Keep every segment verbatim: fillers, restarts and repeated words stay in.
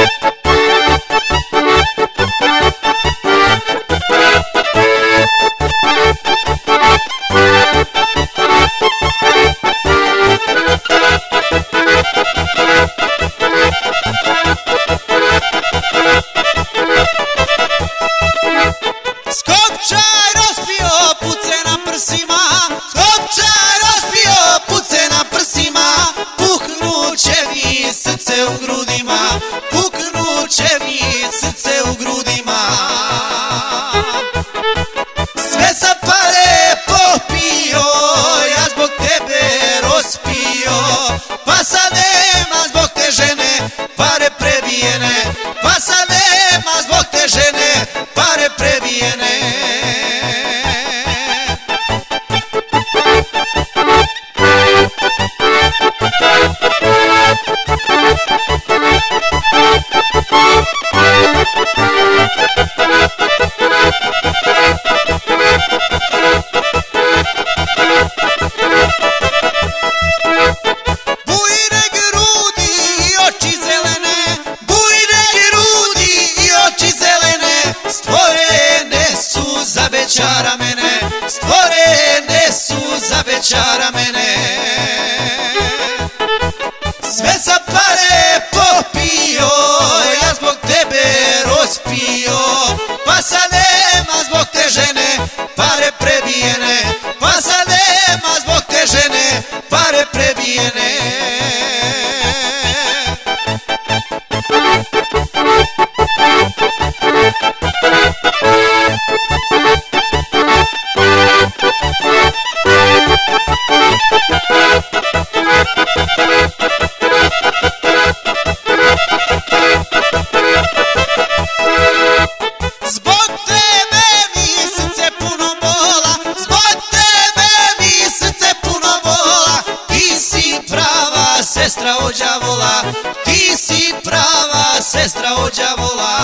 Skopčaj rozbio puce na prsima, Skopčaj rozbio puce na prsima, puknuće mi srce u grudima, puknuće mi srce u grudima. Sve za pare popio, ja zbog tebe rospio, pa sad nema zbog te žene pare prebijene, pa sad nema zbog te žene pare prebijene. Bujne grudi i oči zelene, bujne grudi i oči zelene, stvorene su za bećara mene, stvorene su za bećara mene. Sve za pare popio, ja zbog tebe rospio, pa sad nema zbog te žene pare prebijene, pa sad nema zbog te žene pare prebijene. Zbog tebe mi srce puno bola, zbog tebe mi srce puno bola, ti si prava sestra od đavola, ti si prava sestra od đavola.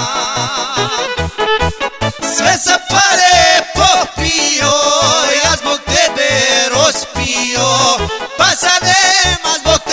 Sve za pare popio, ja zbog tebe rospio, pa sad nema zbog